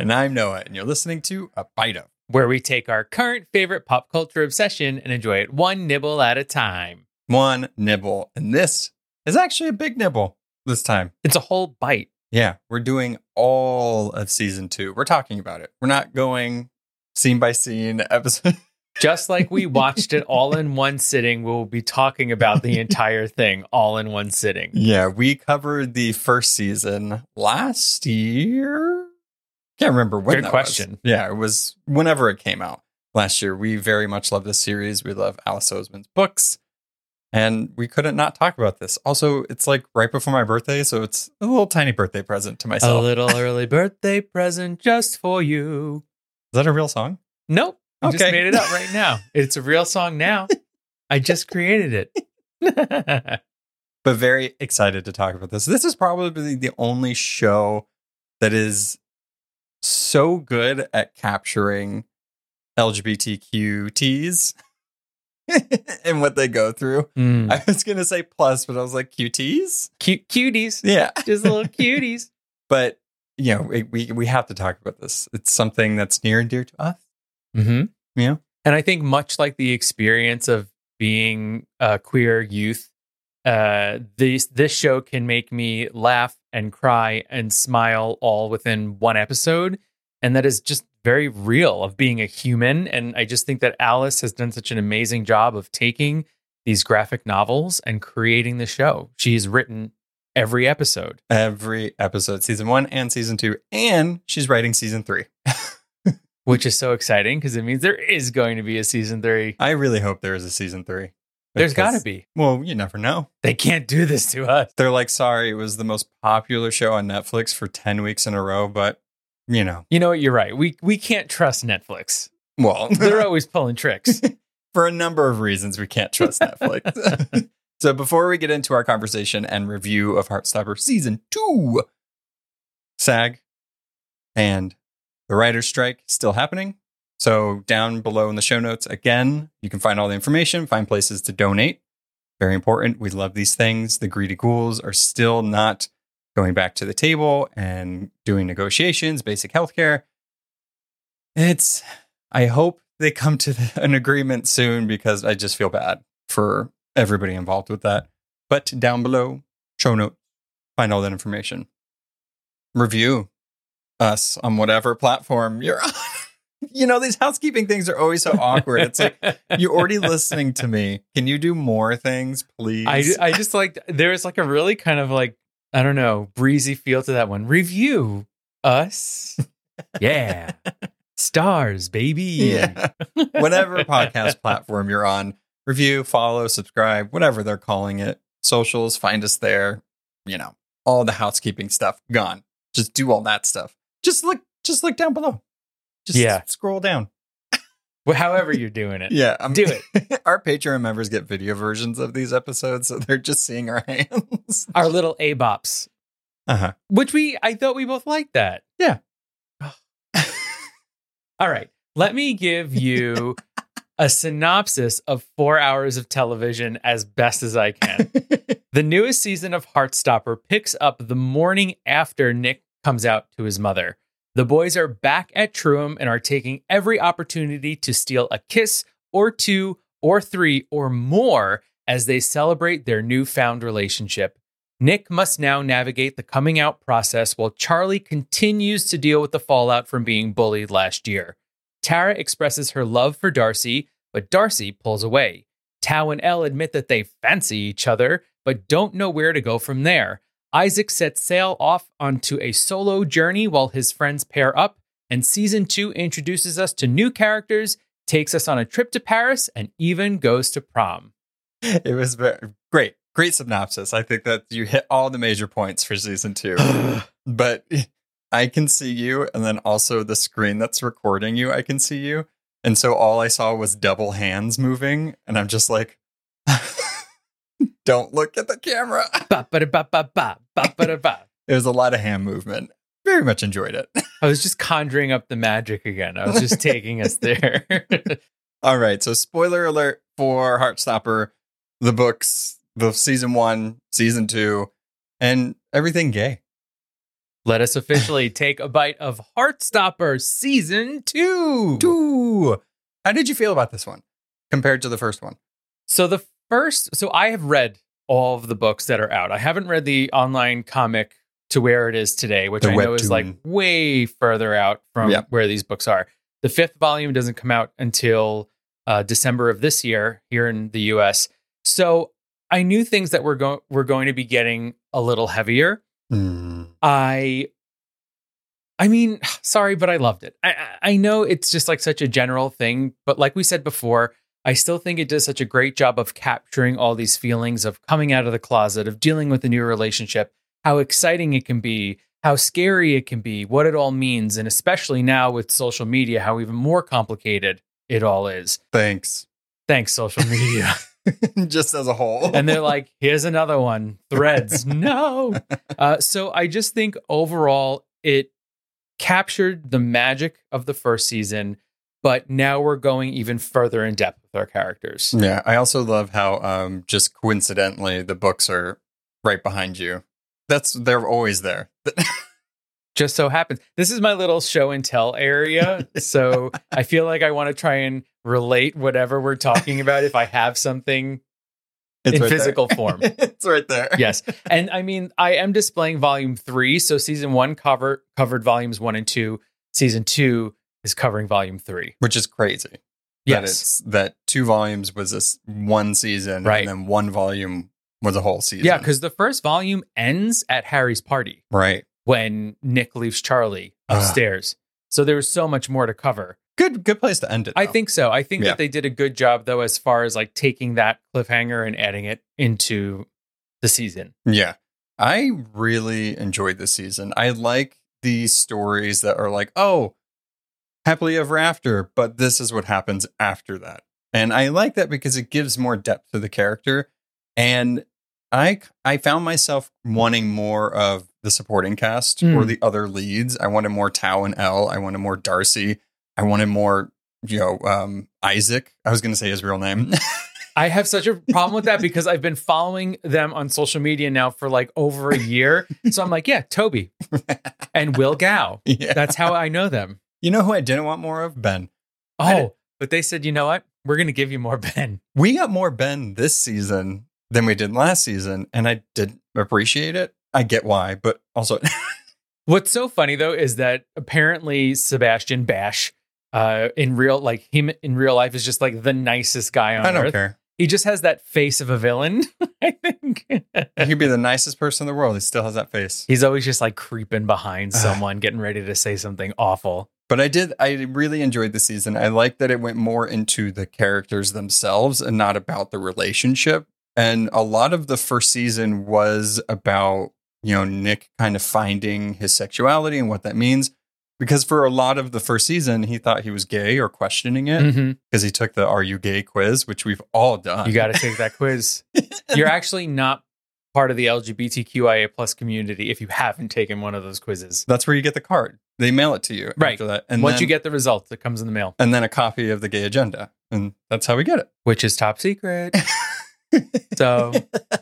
And I'm Noah, and you're listening to A Bite of, where we take our current favorite pop culture obsession and enjoy it one nibble at a time. One nibble. And this is actually a big nibble this time. It's a whole bite. Yeah, we're doing all of season 2. We're talking about it. We're not going scene by scene episode. Just like we watched it all in one sitting, we'll be talking about the entire thing all in one sitting. Yeah, we covered the first season last year. Can't remember when. Good question. Yeah, it was whenever it came out last year. We very much love this series. We love Alice Oseman's books. And we couldn't not talk about this. Also, it's like right before my birthday, so it's a little tiny birthday present to myself. A little early birthday present just for you. Is that a real song? Nope. I Okay. just made it up right now. It's a real song now. I just created it. But very excited to talk about this. This is probably the only show that is so good at capturing LGBTQTs and what they go through. I was going to say plus, but I was like, QTs? Cuties. Yeah. Just little cuties. But, you know, we have to talk about this. It's something that's near and dear to us. Mm-hmm. Yeah. And I think much like the experience of being a queer youth, this show can make me laugh and cry and smile all within one episode. And that is just very real of being a human. And I just think that Alice has done such an amazing job of taking these graphic novels and creating the show. She's written every episode. Every episode, season 1 and season 2. And she's writing season 3. Which is so exciting because it means there is going to be a season 3. I really hope there is a season 3. There's got to be. Well, you never know. They can't do this to us. They're like, sorry, it was the most popular show on Netflix for 10 weeks in a row, but, you know. You know what? You're right. We can't trust Netflix. Well, They're always pulling tricks. for a number of reasons, we can't trust Netflix. So before we get into our conversation and review of Heartstopper Season 2, SAG and the writer's strike still happening. So down below in the show notes, again, you can find all the information, find places to donate. Very important. We love these things. The greedy ghouls are still not going back to the table and doing negotiations, basic healthcare. I hope they come to an agreement soon because I just feel bad for everybody involved with that. But down below, show notes, find all that information. Review us on whatever platform you're on. You know, these housekeeping things are always so awkward. It's like, you're already listening to me. Can you do more things, please? I just like, there's like a really kind of like, I don't know, breezy feel to that one. Review us. Yeah. Stars, baby. Yeah. Whatever podcast platform you're on, review, follow, subscribe, whatever they're calling it. Socials, find us there. You know, all the housekeeping stuff gone. Just do all that stuff. Just look down below. Just scroll down. Well, however you're doing it. Yeah. Do it. Our Patreon members get video versions of these episodes, so they're just seeing our hands. Our little A-bops. Uh-huh. Which I thought we both liked that. Yeah. All right. Let me give you a synopsis of 4 hours of television as best as I can. The newest season of Heartstopper picks up the morning after Nick comes out to his mother. The boys are back at Truum and are taking every opportunity to steal a kiss or 2 or 3 or more as they celebrate their newfound relationship. Nick must now navigate the coming out process while Charlie continues to deal with the fallout from being bullied last year. Tara expresses her love for Darcy, but Darcy pulls away. Tao and Elle admit that they fancy each other, but don't know where to go from there. Isaac sets sail off onto a solo journey while his friends pair up, and season 2 introduces us to new characters, takes us on a trip to Paris, and even goes to prom. It was great. Great synopsis. I think that you hit all the major points for season 2. But I can see you, and then also the screen that's recording you, I can see you. And so all I saw was double hands moving, and I'm just like, don't look at the camera. It was a lot of hand movement. Very much enjoyed it. I was just conjuring up the magic again. I was just taking us there. All right. So spoiler alert for Heartstopper, the books, the season 1, season 2, and everything gay. let us officially take a bite of Heartstopper Season 2. How did you feel about this one compared to the first one? So I have read all of the books that are out. I haven't read the online comic to where it is today, which I know is like way further out from where these books are. The 5th volume doesn't come out until December of this year here in the US. So I knew things that were going to be getting a little heavier. I mean, sorry, but I loved it. I know it's just like such a general thing, but like we said before, I still think it does such a great job of capturing all these feelings of coming out of the closet, of dealing with a new relationship, how exciting it can be, how scary it can be, what it all means, and especially now with social media, how even more complicated it all is. Thanks, social media. Just as a whole. And they're like, here's another one. Threads. No. So I just think overall it captured the magic of the first season, but now we're going even further in depth with our characters. Yeah. I also love how just coincidentally the books are right behind you. They're always there. Just so happens. This is my little show and tell area. So I feel like I want to try and relate whatever we're talking about if I have something in physical form. It's right there. Yes. And I mean, I am displaying volume 3. So season 1 covered volumes 1 and 2. Season 2 is covering volume 3. Which is crazy. Yes. That 2 volumes was this one season. Right. And then 1 volume was a whole season. Yeah, because the first volume ends at Harry's party. Right. When Nick leaves Charlie upstairs. So there was so much more to cover. Good place to end it, though. I think so. I think that they did a good job, though, as far as like taking that cliffhanger and adding it into the season. Yeah. I really enjoyed this season. I like the stories that are like, oh, happily ever after, but this is what happens after that. And I like that because it gives more depth to the character. And I found myself wanting more of the supporting cast or the other leads. I wanted more Tao and Elle. I wanted more Darcy. I wanted more, Isaac. I was going to say his real name. I have such a problem with that because I've been following them on social media now for like over a year. So I'm like, yeah, Toby and Will Gao. Yeah. That's how I know them. You know who I didn't want more of? Ben. Oh, but they said, you know what? We're going to give you more Ben. We got more Ben this season than we did last season, and I did appreciate it. I get why, but also... What's so funny, though, is that apparently Sebastian Bash, in real life, is just like the nicest guy on Earth. I don't care. He just has that face of a villain, I think. He could be the nicest person in the world. He still has that face. He's always just like creeping behind someone, getting ready to say something awful. But I really enjoyed the season. I like that it went more into the characters themselves and not about the relationship. And a lot of the first season was about, Nick kind of finding his sexuality and what that means. Because for a lot of the first season, he thought he was gay or questioning it because he took the "Are you gay?" quiz, which we've all done. You got to take that quiz. You're actually not part of the LGBTQIA plus community if you haven't taken one of those quizzes. That's where you get the card. They mail it to you after that. And once you get the results, it comes in the mail. And then a copy of the gay agenda. And that's how we get it. Which is top secret. So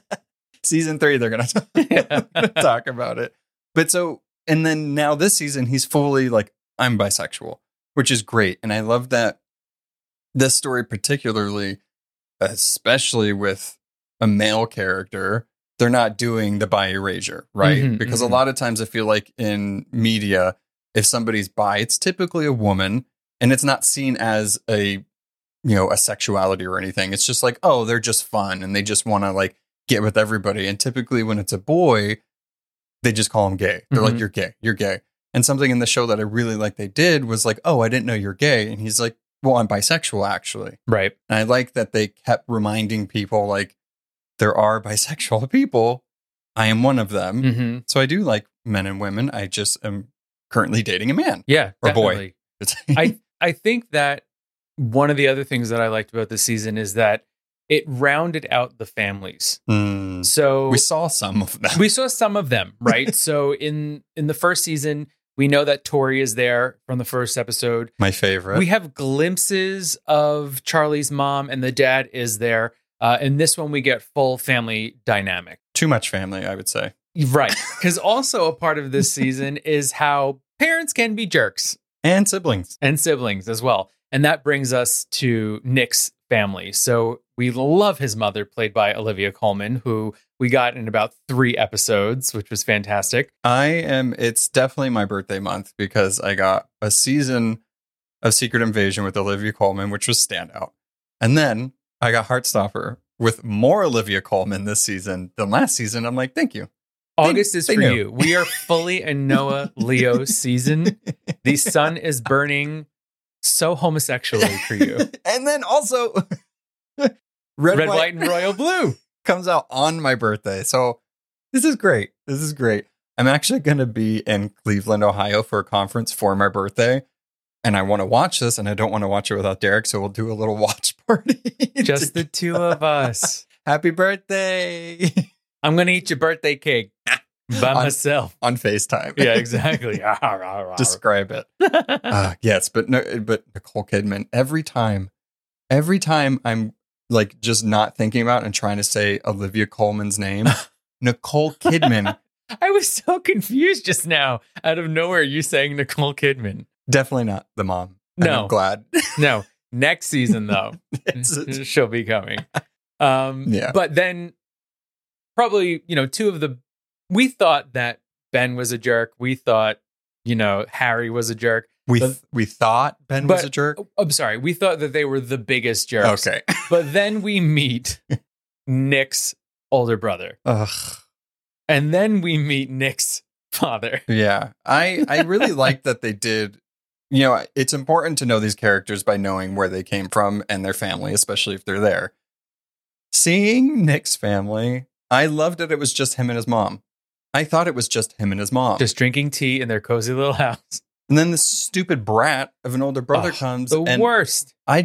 season 3, they're going to talk about it. But and then now this season, he's fully like, I'm bisexual, which is great. And I love that this story particularly, especially with a male character, they're not doing the bi erasure, right? Because a lot of times I feel like in media, if somebody's bi, it's typically a woman and it's not seen as a sexuality or anything. It's just like, oh, they're just fun and they just want to like get with everybody. And typically when it's a boy, they just call him gay. They're like, you're gay, you're gay. And something in the show that I really like they did was like, oh, I didn't know you're gay. And he's like, well, I'm bisexual actually. Right. And I like that they kept reminding people like there are bisexual people. I am one of them. So I do like men and women. I just am currently dating a man. Yeah. Or boy. I think that one of the other things that I liked about this season is that it rounded out the families. So we saw some of them. Right? So in the first season, we know that Tori is there from the first episode. My favorite. We have glimpses of Charlie's mom and the dad is there. In this one, we get full family dynamic. Too much family, I would say. Right. Because also a part of this season is how parents can be jerks. And siblings. And siblings as well. And that brings us to Nick's family. So we love his mother, played by Olivia Colman, who we got in about 3 episodes, which was fantastic. It's definitely my birthday month because I got a season of Secret Invasion with Olivia Colman, which was standout. And then I got Heartstopper with more Olivia Colman this season than last season. I'm like, thank you. August is for you. We are fully a Noah Leo season. The sun is burning so homosexually for you. And then also Red, White, and Royal Blue comes out on my birthday. So this is great. I'm actually going to be in Cleveland, Ohio for a conference for my birthday. And I want to watch this, and I don't want to watch it without Derek. So we'll do a little watch party. Just the 2 of us. Happy birthday. I'm going to eat your birthday cake by myself. On FaceTime. Yeah, exactly. Describe it. Yes, but Nicole Kidman, every time I'm like just not thinking about and trying to say Olivia Colman's name, Nicole Kidman. I was so confused just now. Out of nowhere, you saying Nicole Kidman. Definitely not the mom. No. I'm glad. No. Next season, though, she'll be coming. Yeah. But then probably, 2 of the... We thought that Ben was a jerk. We thought, Harry was a jerk. We thought Ben was a jerk? I'm sorry. We thought that they were the biggest jerks. Okay. But then we meet Nick's older brother. Ugh. And then we meet Nick's father. Yeah. I really like that they did... it's important to know these characters by knowing where they came from and their family, especially if they're there. Seeing Nick's family, I loved that it was just him and his mom. I thought it was just him and his mom. Just drinking tea in their cozy little house. And then this stupid brat of an older brother comes. The worst. I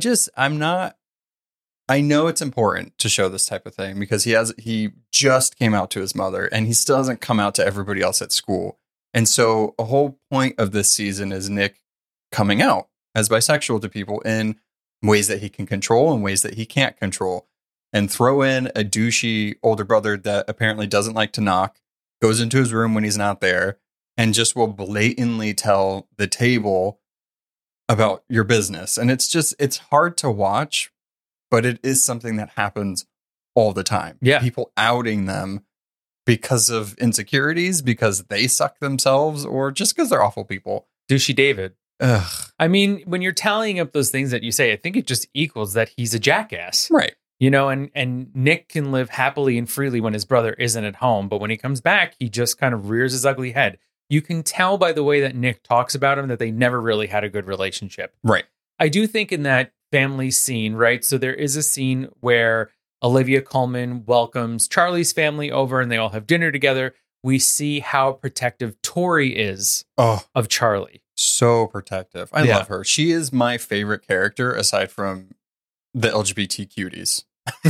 know it's important to show this type of thing because he just came out to his mother and he still hasn't come out to everybody else at school. And so a whole point of this season is Nick coming out as bisexual to people in ways that he can control and ways that he can't control, and throw in a douchey older brother that apparently doesn't like to knock, goes into his room when he's not there, and just will blatantly tell the table about your business. And it's hard to watch, but it is something that happens all the time. Yeah. People outing them because of insecurities, because they suck themselves, or just because they're awful people. Douchey David. Ugh. I mean, when you're tallying up those things that you say, I think it just equals that he's a jackass. Right. And Nick can live happily and freely when his brother isn't at home. But when he comes back, he just kind of rears his ugly head. You can tell by the way that Nick talks about him that they never really had a good relationship. Right. I do think in that family scene, right? So there is a scene where Olivia Colman welcomes Charlie's family over and they all have dinner together. We see how protective Tori is of Charlie. So protective. I love her. She is my favorite character aside from the LGBT cuties.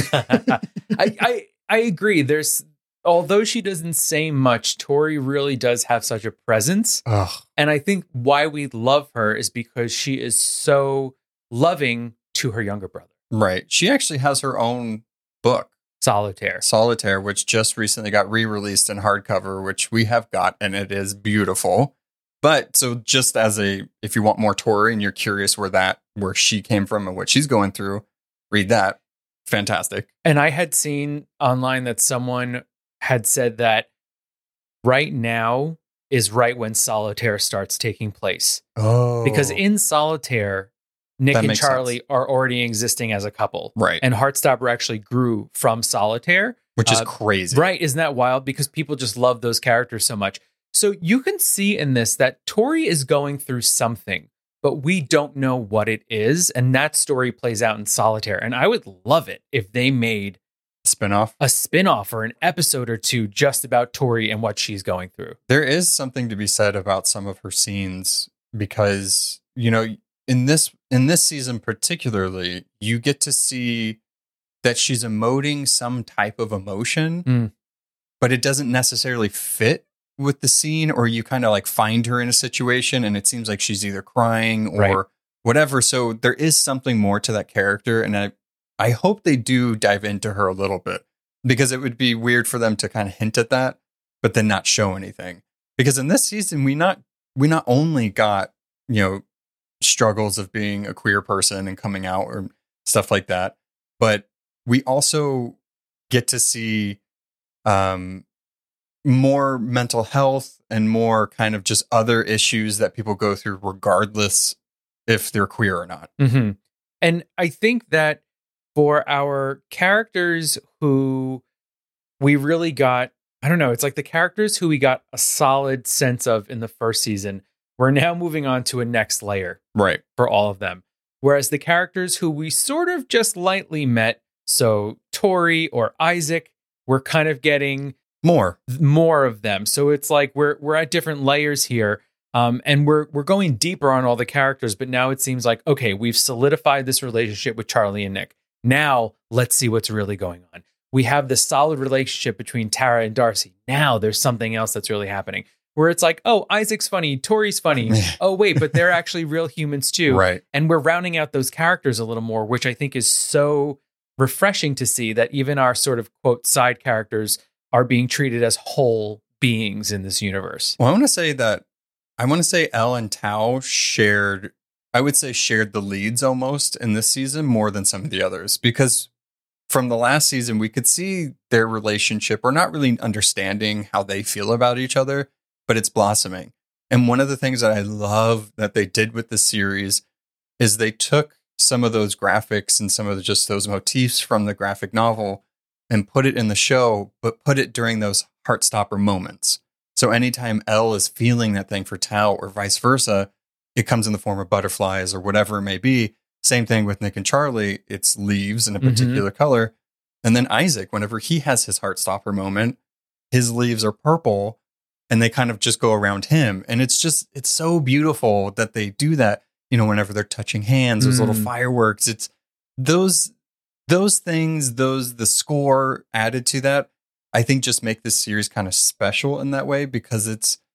I agree. Although she doesn't say much, Tori really does have such a presence. And I think why we love her is because she is so loving to her younger brother. Right. She actually has her own book. Solitaire, which just recently got re-released in hardcover, which we have got, and it is beautiful. But so just if you want more Tori and you're curious where she came from and what she's going through, read that. Fantastic. And I had seen online that someone had said that right now is right when Solitaire starts taking place. Oh. Because in Solitaire, Nick and Charlie are already existing as a couple. Right. And Heartstopper actually grew from Solitaire. Which is crazy. Right. Isn't that wild? Because people just love those characters so much. So you can see in this that Tori is going through something, but we don't know what it is. And that story plays out in Solitaire. And I would love it if they made a spinoff or an episode or 2 just about Tori and what she's going through. There is something to be said about some of her scenes because, in this season particularly, you get to see that she's emoting some type of emotion, but it doesn't necessarily fit with the scene, or you kind of like find her in a situation and it seems like she's either crying or whatever. So there is something more to that character. And I hope they do dive into her a little bit, because it would be weird for them to kind of hint at that but then not show anything. Because in this season, we not only got, struggles of being a queer person and coming out or stuff like that, but we also get to see more mental health and more kind of just other issues that people go through regardless if they're queer or not. Mm-hmm. And I think that for our characters who we really got, I don't know, it's like the characters who we got a solid sense of in the first season, we're now moving on to a next layer. Right. For all of them. Whereas the characters who we sort of just lightly met, so Tori or Isaac, we're kind of getting more of them. So it's like we're at different layers here. And we're going deeper on all the characters, but now it seems like, okay, we've solidified this relationship with Charlie and Nick. Now let's see what's really going on. We have this solid relationship between Tara and Darcy. Now there's something else that's really happening where it's like, oh, Isaac's funny. Tori's funny. Oh, wait, but they're actually real humans too. Right. And we're rounding out those characters a little more, which I think is so refreshing to see that even our sort of quote side characters are being treated as whole beings in this universe. Well, I want to say Elle and Tao shared the leads almost in this season more than some of the others, because from the last season, we could see their relationship. We're not really understanding how they feel about each other, but it's blossoming. And one of the things that I love that they did with the series is they took some of those graphics and some of just those motifs from the graphic novel and put it in the show, but put it during those heartstopper moments. So anytime Elle is feeling that thing for Tao or vice versa, it comes in the form of butterflies or whatever it may be. Same thing with Nick and Charlie. It's leaves in a particular color. And then Isaac, whenever he has his heartstopper moment, his leaves are purple and they kind of just go around him. And it's so beautiful that they do that, whenever they're touching hands, those little fireworks. It's those things, the score added to that, I think just make this series kind of special in that way, because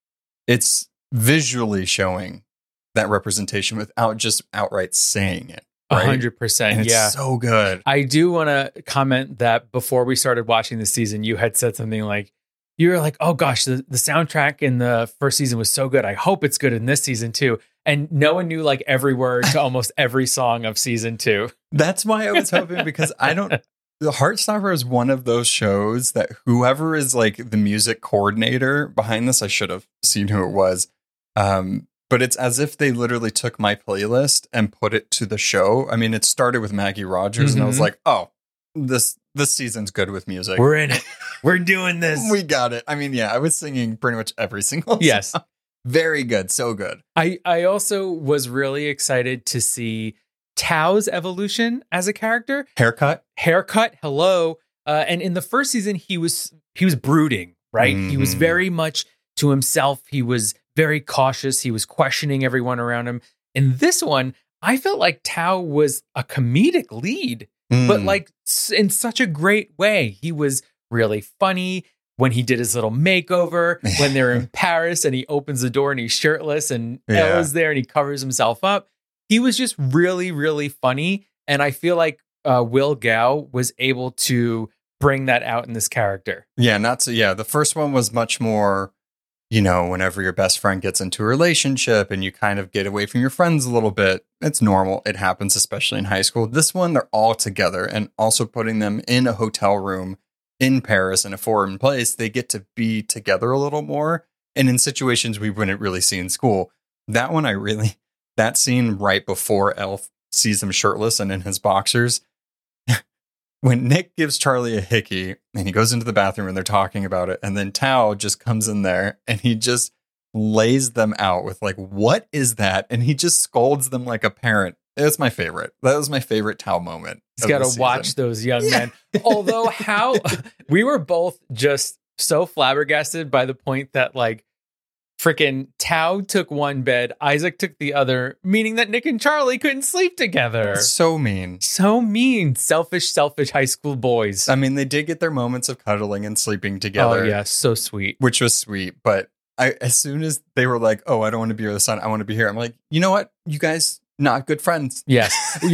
it's visually showing that representation without just outright saying it. Right? 100%. It's so good. I do want to comment that before we started watching the season, you had said something like, you were like, oh gosh, the soundtrack in the first season was so good. I hope it's good in this season too. And no one knew like every word to almost every song of season 2. That's why I was hoping, because the Heartstopper is one of those shows that whoever is like the music coordinator behind this, I should have seen who it was. But it's as if they literally took my playlist and put it to the show. I mean, it started with Maggie Rogers and I was like, oh, this season's good with music. We're in it. We're doing this. We got it. I mean, yeah, I was singing pretty much every single song. Yes. Very good. So good. I also was really excited to see Tao's evolution as a character. Haircut. Hello. And in the first season, he was brooding, right? He was very much to himself. He was very cautious. He was questioning everyone around him. In this one, I felt like Tao was a comedic lead, but like in such a great way. He was really funny when he did his little makeover, when they're in Paris and he opens the door and he's shirtless and Ella's there and he covers himself up. He was just really, really funny. And I feel like Will Gao was able to bring that out in this character. Yeah, the first one was much more, whenever your best friend gets into a relationship and you kind of get away from your friends a little bit, it's normal. It happens, especially in high school. This one, they're all together, and also putting them in a hotel room in Paris in a foreign place, they get to be together a little more. And in situations we wouldn't really see in school. That one, that scene right before Elf sees him shirtless and in his boxers, when Nick gives Charlie a hickey and he goes into the bathroom and they're talking about it, and then Tao just comes in there and he just lays them out with like, what is that? And he just scolds them like a parent. It's my favorite. That was my favorite Tao moment. He's got to watch those young men. Although we were both just so flabbergasted by the point that like freaking Tao took one bed, Isaac took the other, meaning that Nick and Charlie couldn't sleep together. So mean. So mean. Selfish high school boys. I mean, they did get their moments of cuddling and sleeping together. Oh, yeah. So sweet. Which was sweet. But as soon as they were like, oh, I don't want to be with the son, I want to be here. I'm like, you know what? You guys, not good friends. Yes.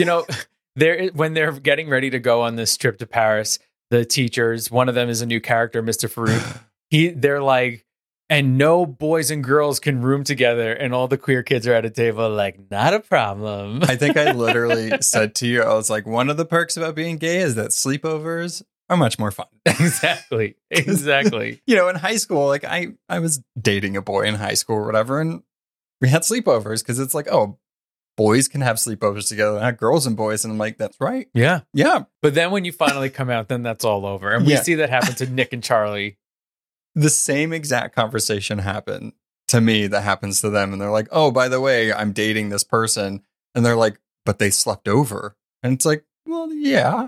When they're getting ready to go on this trip to Paris, the teachers, one of them is a new character, Mr. Farouk. they're like, and no boys and girls can room together, and all the queer kids are at a table, like, not a problem. I think I literally said to you, I was like, one of the perks about being gay is that sleepovers are much more fun. Exactly. You know, in high school, like I was dating a boy in high school or whatever, and we had sleepovers because it's like, oh, boys can have sleepovers together, not girls and boys. And I'm like, that's right. Yeah. Yeah. But then when you finally come out, then that's all over. And we see that happen to Nick and Charlie. The same exact conversation happened to me that happens to them. And they're like, oh, by the way, I'm dating this person. And they're like, but they slept over. And it's like, well, yeah.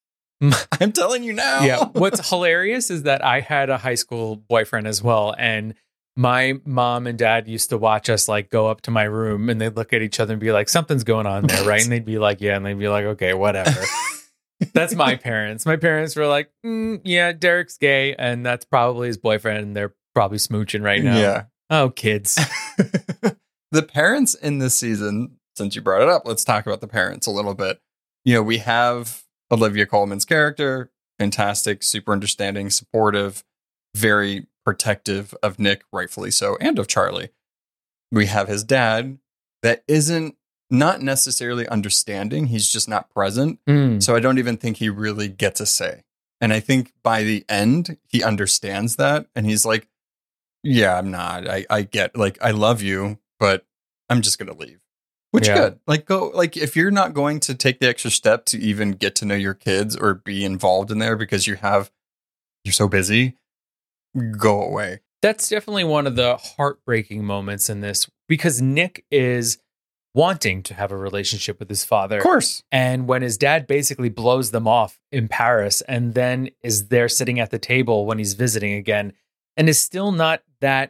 I'm telling you now. Yeah. What's hilarious is that I had a high school boyfriend as well. And my mom and dad used to watch us like go up to my room and they'd look at each other and be like, something's going on there, right? And they'd be like, yeah. And they'd be like, okay, whatever. That's my parents. My parents were like, yeah, Derek's gay. And that's probably his boyfriend. And they're probably smooching right now. Yeah. Oh, kids. The parents in this season, since you brought it up, let's talk about the parents a little bit. You know, we have Olivia Colman's character, fantastic, super understanding, supportive, very protective of Nick, rightfully so, and of Charlie. We have his dad that isn't not necessarily understanding. He's just not present. So I don't even think he really gets a say. And I think by the end, he understands that. And he's like, yeah, I'm not. I get, like, I love you, but I'm just going to leave. Which good. Like, go, like, if you're not going to take the extra step to even get to know your kids or be involved in there because you're so busy, go away. That's definitely one of the heartbreaking moments in this, because Nick is wanting to have a relationship with his father. Of course. And when his dad basically blows them off in Paris and then is there sitting at the table when he's visiting again and is still not that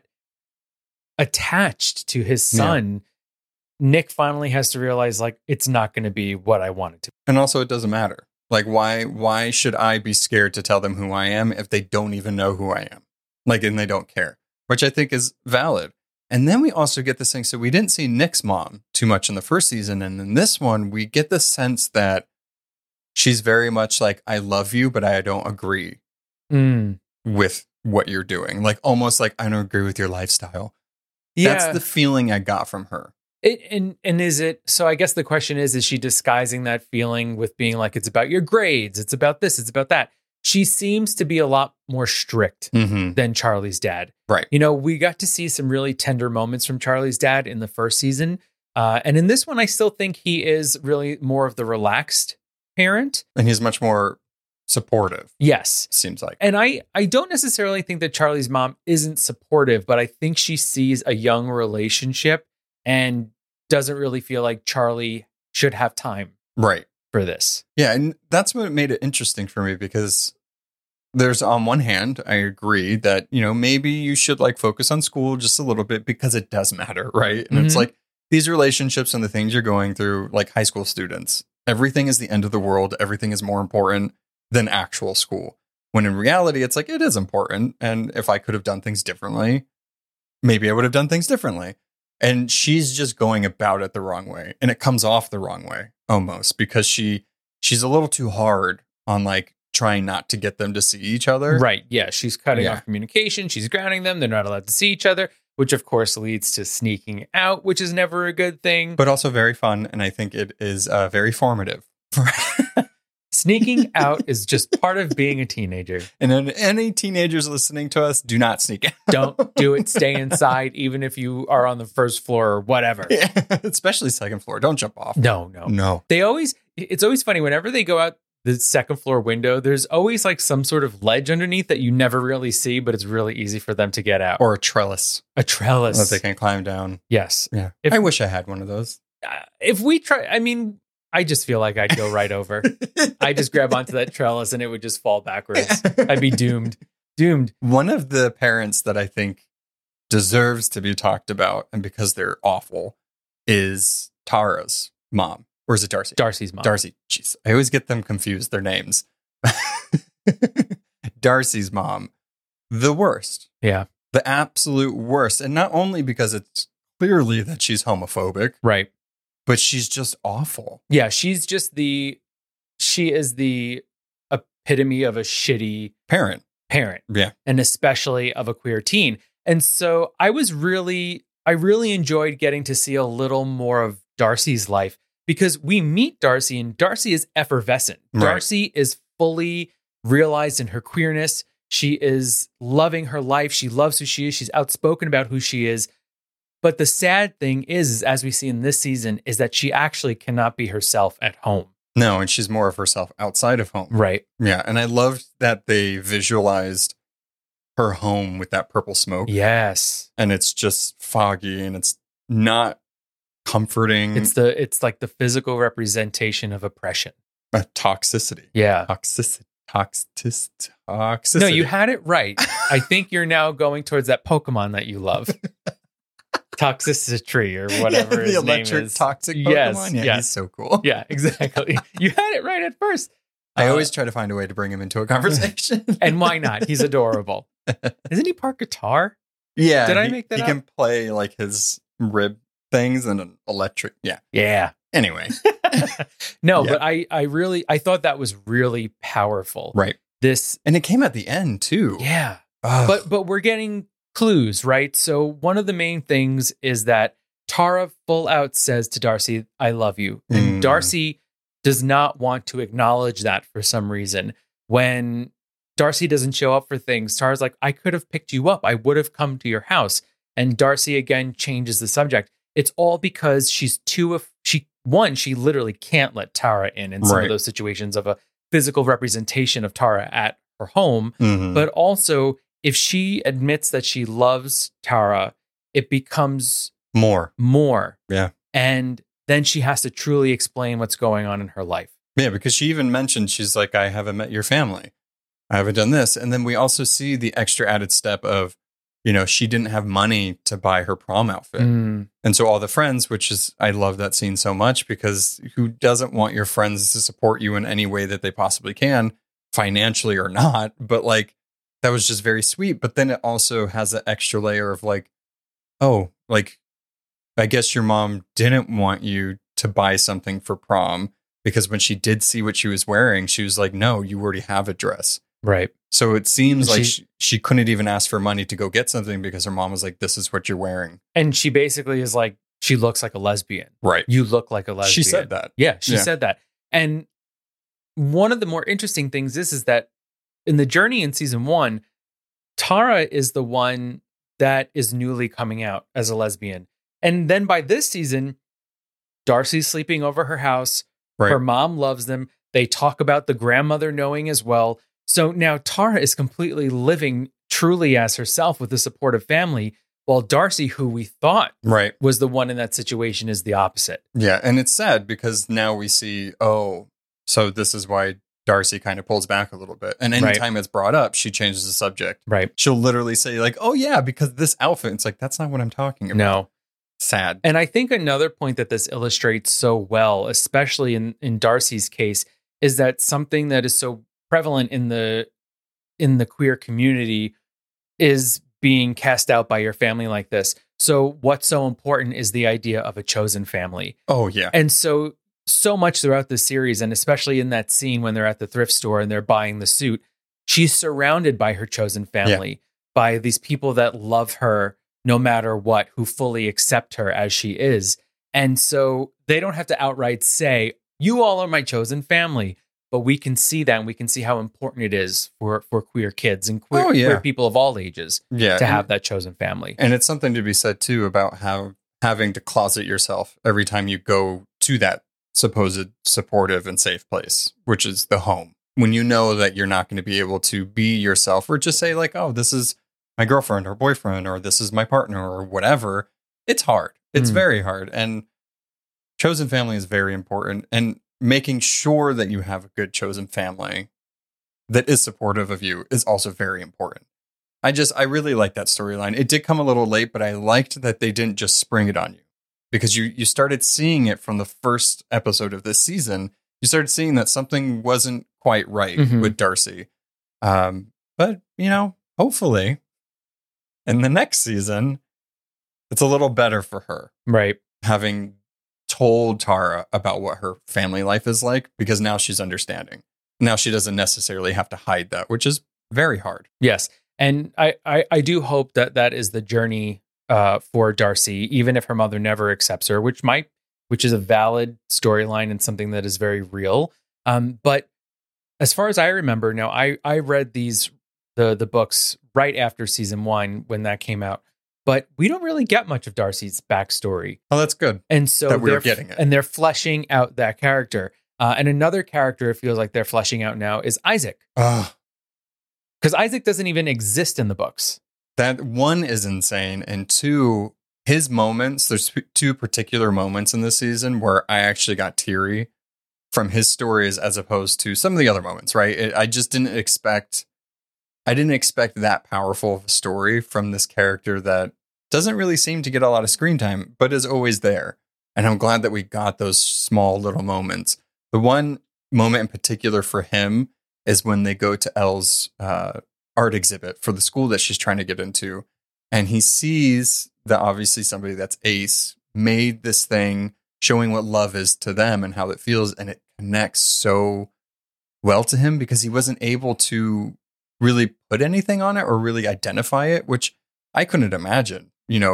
attached to his son, Nick finally has to realize, like, it's not going to be what I want it to be. And also, it doesn't matter. Like, why should I be scared to tell them who I am if they don't even know who I am? Like, and they don't care, which I think is valid. And then we also get this thing. So we didn't see Nick's mom too much in the first season. And in this one, we get the sense that she's very much like, I love you, but I don't agree with what you're doing. Like, almost like, I don't agree with your lifestyle. Yeah. That's the feeling I got from her. And is it, so I guess the question is she disguising that feeling with being like, it's about your grades, it's about this, it's about that? She seems to be a lot more strict than Charlie's dad. Right. You know, we got to see some really tender moments from Charlie's dad in the first season. And in this one, I still think he is really more of the relaxed parent. And he's much more supportive. Yes. Seems like. And I don't necessarily think that Charlie's mom isn't supportive, but I think she sees a young relationship and doesn't really feel like Charlie should have time. Right. For this. Yeah. And that's what made it interesting for me, because there's, on one hand, I agree that, you know, maybe you should like focus on school just a little bit because it does matter. Right. And it's like these relationships and the things you're going through, like high school students, everything is the end of the world. Everything is more important than actual school. When in reality, it's like, it is important. And if I could have done things differently, maybe I would have done things differently. And she's just going about it the wrong way. And it comes off the wrong way almost, because she's a little too hard on like trying not to get them to see each other. Right. Yeah. She's cutting off communication. She's grounding them. They're not allowed to see each other, which of course leads to sneaking out, which is never a good thing. But also very fun. And I think it is very formative. Sneaking out is just part of being a teenager. And then any teenagers listening to us, do not sneak out. Don't do it. Stay inside, even if you are on the first floor or whatever. Yeah, especially second floor. Don't jump off. No. It's always funny whenever they go out the second floor window, there's always like some sort of ledge underneath that you never really see, but it's really easy for them to get out. Or a trellis. That they can climb down. Yes. Yeah. I wish I had one of those. If we try, I mean, I just feel like I'd go right over. I just grab onto that trellis and it would just fall backwards. I'd be doomed. One of the parents that I think deserves to be talked about, and because they're awful, is Tara's mom. Or is it Darcy? Darcy's mom. Darcy. Jeez. I always get them confused, their names. Darcy's mom. The worst. Yeah. The absolute worst. And not only because it's clearly that she's homophobic. Right. But she's just awful. Yeah, she is the epitome of a shitty parent. parent. Yeah. And especially of a queer teen. And so I really enjoyed getting to see a little more of Darcy's life, because we meet Darcy and Darcy is effervescent. Right. Darcy is fully realized in her queerness. She is loving her life. She loves who she is. She's outspoken about who she is. But the sad thing is, as we see in this season, is that she actually cannot be herself at home. No, and she's more of herself outside of home. Right. Yeah, and I loved that they visualized her home with that purple smoke. Yes. And it's just foggy and it's not comforting. It's like the physical representation of oppression. Toxicity. Yeah. Toxicity. No, you had it right. I think you're now going towards that Pokemon that you love. Toxicity or whatever the his name electric is. toxic Pokemon. Yeah, he's so cool. Yeah, exactly. You had it right at first. I always try to find a way to bring him into a conversation. And why not? He's adorable. Isn't he part guitar? Yeah. Did I make that He up? can play like his rib things and an electric. Yeah. Yeah. Anyway. No, Yeah. but I thought that was really powerful. Right. This, And it came at the end too. yeah. Ugh. But we're getting clues, right? So one of the main things is that Tara full out says to Darcy, "I love you." And Darcy does not want to acknowledge that for some reason. When Darcy doesn't show up for things, Tara's like, "I could have picked you up. I would have come to your house." And Darcy again changes the subject. It's all because she's she literally can't let Tara in some Right. of those situations of a physical representation of Tara at her home. Mhm. But also, if she admits that she loves Tara, it becomes more. Yeah. And then she has to truly explain what's going on in her life. Yeah, because she even mentioned, she's like, I haven't met your family. I haven't done this. And then we also see the extra added step of, she didn't have money to buy her prom outfit. Mm. And so all the friends, I love that scene so much, because who doesn't want your friends to support you in any way that they possibly can, financially or not? But like, that was just very sweet. But then it also has an extra layer of like, oh, like, I guess your mom didn't want you to buy something for prom, because when she did see what she was wearing, she was like, no, you already have a dress. Right. So it seems like she couldn't even ask for money to go get something, because her mom was like, this is what you're wearing. And she basically is like, she looks like a lesbian. Right. You look like a lesbian. She said that. Yeah, she said that. And one of the more interesting things is that in the journey in season 1, Tara is the one that is newly coming out as a lesbian. And then by this season, Darcy's sleeping over her house. Right. Her mom loves them. They talk about the grandmother knowing as well. So now Tara is completely living truly as herself with a supportive family, while Darcy, who we thought Right. was the one in that situation, is the opposite. Yeah. And it's sad because now we see, oh, so this is why Darcy kind of pulls back a little bit. And anytime it's brought up, she changes the subject. Right. She'll literally say like, oh yeah, because this outfit. It's like, that's not what I'm talking about. No. Sad. And I think another point that this illustrates so well, especially in Darcy's case, is that something that is so prevalent in the queer community is being cast out by your family like this. So what's so important is the idea of a chosen family. Oh yeah. And so much throughout the series, and especially in that scene when they're at the thrift store and they're buying the suit, she's surrounded by her chosen family, by these people that love her no matter what, who fully accept her as she is. And so they don't have to outright say, you all are my chosen family, but we can see that, and we can see how important it is for queer kids and queer people of all ages to have that chosen family. And it's something to be said too about how having to closet yourself every time you go to that supposed supportive and safe place, which is the home. When you know that you're not going to be able to be yourself, or just say like, oh, this is my girlfriend or boyfriend, or this is my partner or whatever, it's hard. It's very hard. And chosen family is very important. And making sure that you have a good chosen family that is supportive of you is also very important. I really like that storyline. It did come a little late, but I liked that they didn't just spring it on you, because you started seeing it from the first episode of this season. You started seeing that something wasn't quite right with Darcy. But, hopefully in the next season, it's a little better for her. Right. Having told Tara about what her family life is like, because now she's understanding. Now she doesn't necessarily have to hide that, which is very hard. Yes. And I do hope that that is the journey for Darcy, even if her mother never accepts her, which is a valid storyline and something that is very real. But as far as I remember, now I read the books right after season 1 when that came out, but we don't really get much of Darcy's backstory. Oh, that's good. And so that we're getting it. And they're fleshing out that character. And another character it feels like they're fleshing out now is Isaac. Because Isaac doesn't even exist in the books. That one is insane. And two, his moments, there's two particular moments in this season where I actually got teary from his stories as opposed to some of the other moments, right? I just didn't expect that powerful of a story from this character that doesn't really seem to get a lot of screen time, but is always there. And I'm glad that we got those small little moments. The one moment in particular for him is when they go to Elle's art exhibit for the school that she's trying to get into. And he sees that obviously somebody that's Ace made this thing showing what love is to them and how it feels. And it connects so well to him because he wasn't able to really put anything on it or really identify it, which I couldn't imagine,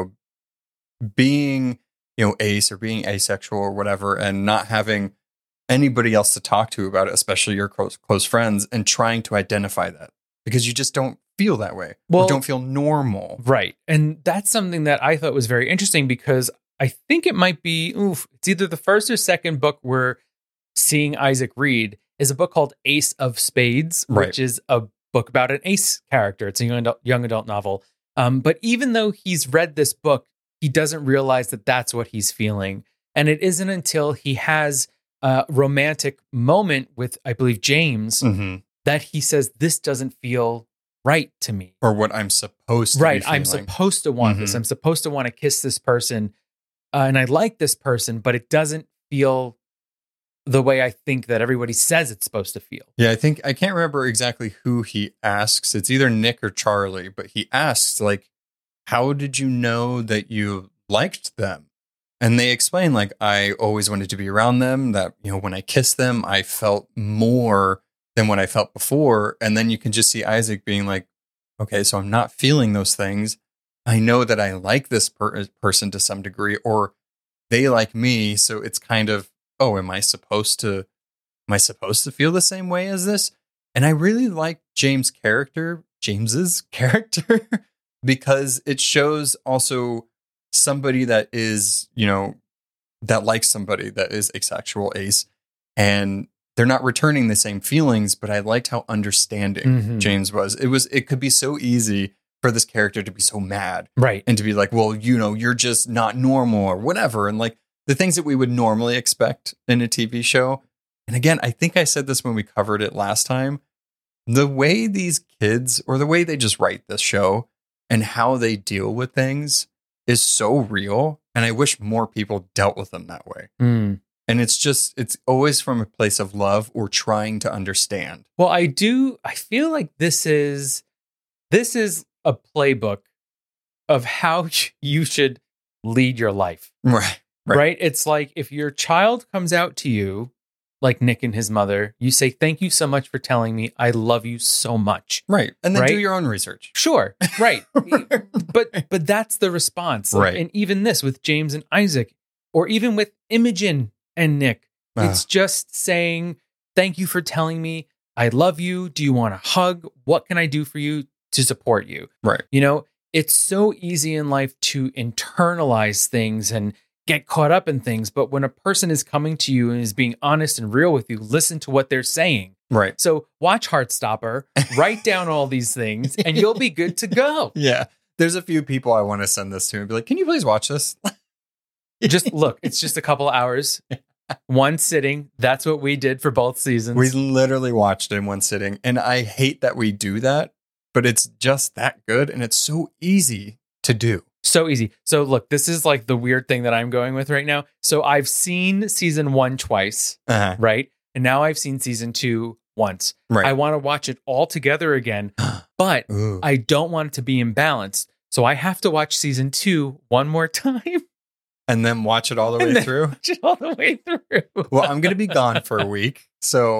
being, ace or being asexual or whatever, and not having anybody else to talk to about it, especially your close friends, and trying to identify that because you just don't feel that way. Well, or don't feel normal. Right. And that's something that I thought was very interesting because I think it might be, it's either the first or second book we're seeing Isaac read is a book called Ace of Spades, which is a book about an ace character. It's a young adult novel. But even though he's read this book, he doesn't realize that that's what he's feeling. And it isn't until he has a romantic moment with, I believe, James, that he says, this doesn't feel right to me. Or what I'm supposed to be feeling. I'm supposed to want this. I'm supposed to want to kiss this person. And I like this person, but it doesn't feel the way I think that everybody says it's supposed to feel. Yeah, I can't remember exactly who he asks. It's either Nick or Charlie, but he asks, like, how did you know that you liked them? And they explain, like, I always wanted to be around them, that, when I kissed them, I felt more than what I felt before. And then you can just see Isaac being like, okay, so I'm not feeling those things. I know that I like this person to some degree, or they like me. So it's kind of, oh, am I supposed to feel the same way as this? And I really like James's character, because it shows also somebody that is, that likes somebody that is asexual, ace, and they're not returning the same feelings, but I liked how understanding James was. It could be so easy for this character to be so mad. Right. And to be like, well, you're just not normal or whatever. And like the things that we would normally expect in a TV show. And again, I think I said this when we covered it last time. The way these kids, or the way they just write this show and how they deal with things is so real. And I wish more people dealt with them that way. And it's always from a place of love or trying to understand. Well, I feel like this is a playbook of how you should lead your life. Right. It's like if your child comes out to you, like Nick and his mother, you say, thank you so much for telling me I love you so much. Right. And then do your own research. Sure. Right. but that's the response. Right. And even this with James and Isaac, or even with Imogen and Nick, it's just saying, thank you for telling me I love you. Do you want a hug? What can I do for you to support you? Right. It's so easy in life to internalize things and get caught up in things. But when a person is coming to you and is being honest and real with you, listen to what they're saying. Right. So watch Heartstopper, write down all these things, and you'll be good to go. Yeah. There's a few people I want to send this to and be like, can you please watch this? Just look, it's just a couple hours, one sitting. That's what we did for both seasons. We literally watched it in one sitting. And I hate that we do that, but it's just that good. And it's so easy to do. So easy. So look, this is like the weird thing that I'm going with right now. So I've seen season 1 twice, right? And now I've seen season 2 once. Right. I want to watch it all together again, but I don't want it to be imbalanced. So I have to watch season 2 one more time. And then watch it all the way through? Watch it all the way through. Well, I'm going to be gone for a week. So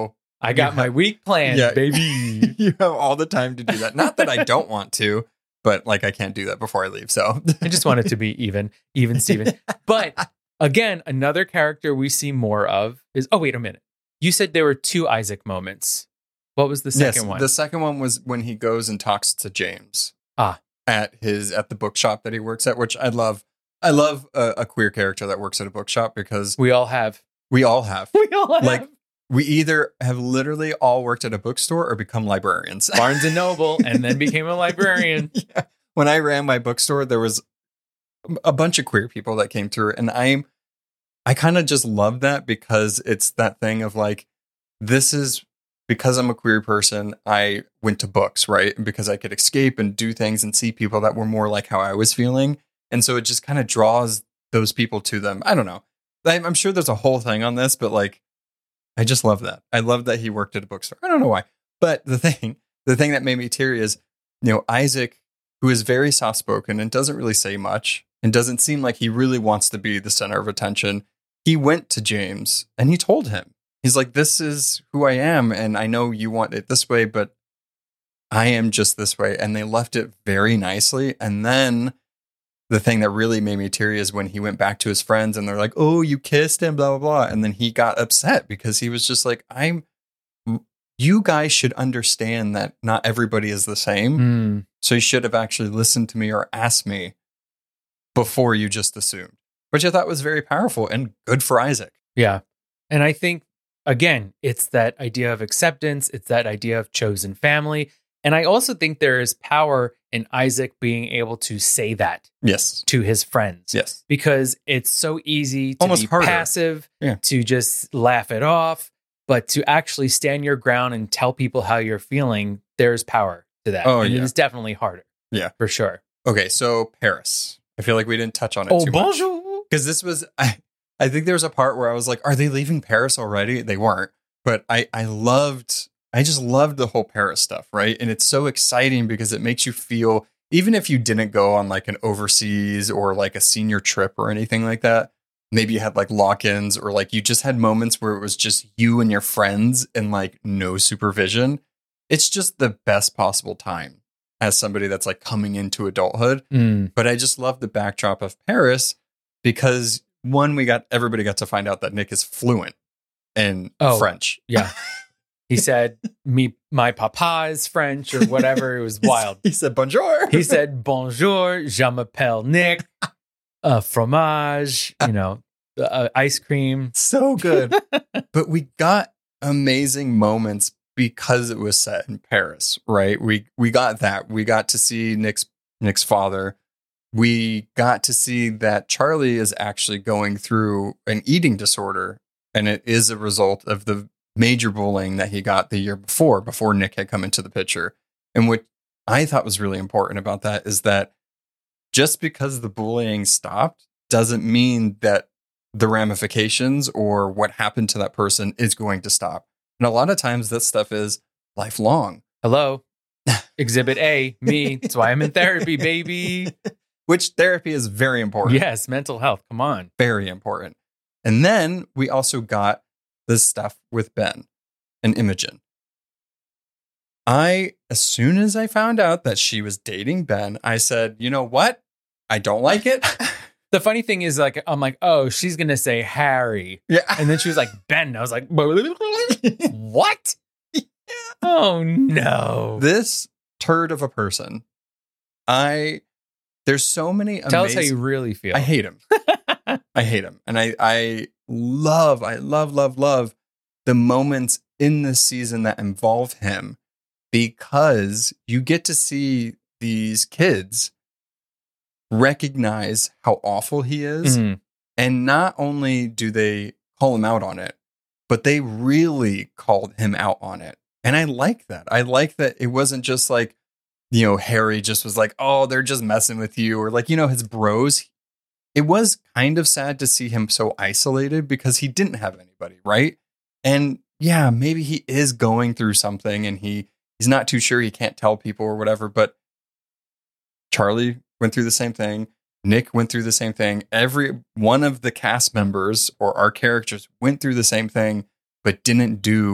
I got my week planned, Yeah. baby. You have all the time to do that. Not that I don't want to, but like I can't do that before I leave. So I just want it to be even Steven. But again, another character we see more of is, oh, wait a minute. You said there were 2 Isaac moments. What was the second one? The second one was when he goes and talks to James. At the bookshop that he works at, which I love. I love a queer character that works at a bookshop because we all have. We all have. Like, we either have literally all worked at a bookstore or become librarians. Barnes and Noble, and then became a librarian. Yeah. When I ran my bookstore, there was a bunch of queer people that came through, and I kind of just love that because it's that thing of like, this is because I'm a queer person, I went to books, right? And because I could escape and do things and see people that were more like how I was feeling. And so it just kind of draws those people to them. I don't know. I'm sure there's a whole thing on this, but like, I just love that. I love that he worked at a bookstore. I don't know why. But the thing that made me teary is, Isaac, who is very soft-spoken and doesn't really say much and doesn't seem like he really wants to be the center of attention. He went to James and he told him, he's like, this is who I am. And I know you want it this way, but I am just this way. And they left it very nicely. And then the thing that really made me teary is when he went back to his friends and they're like, oh, you kissed him, blah, blah, blah. And then he got upset because he was just like, you guys should understand that not everybody is the same. So you should have actually listened to me or asked me before you just assumed, which I thought was very powerful and good for Isaac. Yeah. And I think, again, it's that idea of acceptance. It's that idea of chosen family. And I also think there is power in Isaac being able to say that to his friends. Yes. Because it's so easy to almost be harder. Passive, to just laugh it off, but to actually stand your ground and tell people how you're feeling, there's power to that. Oh, and it is definitely harder. Yeah. For sure. Okay, so Paris. I feel like we didn't touch on it too bonjour. much. Because this was, I think there was a part where I was like, are they leaving Paris already? They weren't. But I just loved the whole Paris stuff, right? And it's so exciting because it makes you feel, even if you didn't go on like an overseas or like a senior trip or anything like that, maybe you had like lock-ins or like you just had moments where it was just you and your friends and like no supervision. It's just the best possible time as somebody that's like coming into adulthood. But I just love the backdrop of Paris because one, everybody got to find out that Nick is fluent in French. Yeah. He said, my papa is French or whatever. It was wild. He said, bonjour. He said, bonjour, je m'appelle Nick, fromage, ice cream. So good. But we got amazing moments because it was set in Paris, right? We got that. We got to see Nick's father. We got to see that Charlie is actually going through an eating disorder. And it is a result of the major bullying that he got the year before Nick had come into the picture. And what I thought was really important about that is that just because the bullying stopped doesn't mean that the ramifications or what happened to that person is going to stop. And a lot of times that stuff is lifelong. Hello. Exhibit A, me. That's why I'm in therapy, baby. Which therapy is very important. Yes, mental health. Come on. Very important. And then we also got this stuff with Ben and Imogen. As soon as I found out that she was dating Ben, I said, you know what? I don't like it. The funny thing is, like, I'm like, oh, she's going to say Harry. Yeah. And then she was like, Ben. I was like, what? Yeah. Oh, no. This turd of a person. There's so many amazing... Tell us how you really feel. I hate him. I hate him. And I love the moments in this season that involve him because you get to see these kids recognize how awful he is. Mm-hmm. And not only do they call him out on it, but they really called him out on it. And I like that. I like that it wasn't just like, Harry just was like, oh, they're just messing with you. Or like, his bros. It was kind of sad to see him so isolated because he didn't have anybody, right? And yeah, maybe he is going through something and he's not too sure, he can't tell people or whatever, but Charlie went through the same thing. Nick went through the same thing. Every one of the cast members or our characters went through the same thing, but didn't do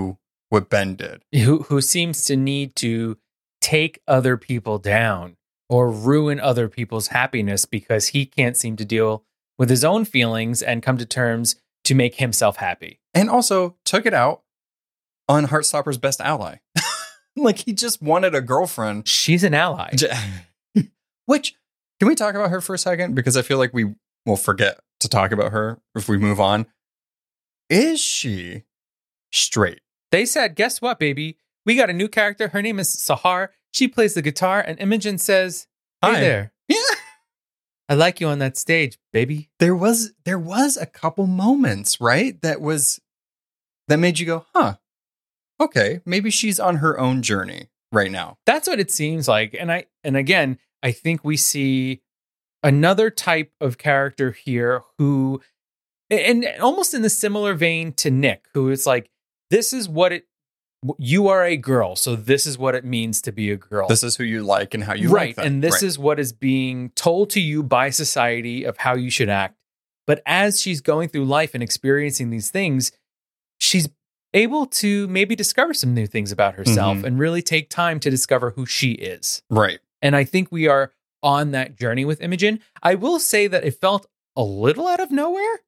what Ben did. Who seems to need to take other people down or ruin other people's happiness because he can't seem to deal with his own feelings and come to terms to make himself happy. And also took it out on Heartstopper's best ally. Like, he just wanted a girlfriend. She's an ally. Which, can we talk about her for a second? Because I feel like we will forget to talk about her if we move on. Is she straight? They said, guess what, baby? We got a new character. Her name is Sahar. She plays the guitar, and Imogen says, hey Hi. there. Yeah. I like you on that stage, baby. There was a couple moments, right? That made you go, huh, okay, maybe she's on her own journey right now. That's what it seems like. And again, I think we see another type of character here who, and almost in the similar vein to Nick, who is like, this is you are a girl, so this is what it means to be a girl. This is who you like and how you right, like them. and this Right. is what is being told to you by society of how you should act. But as she's going through life and experiencing these things, she's able to maybe discover some new things about herself Mhm. and really take time to discover who she is. Right. And I think we are on that journey with Imogen. I will say that it felt a little out of nowhere,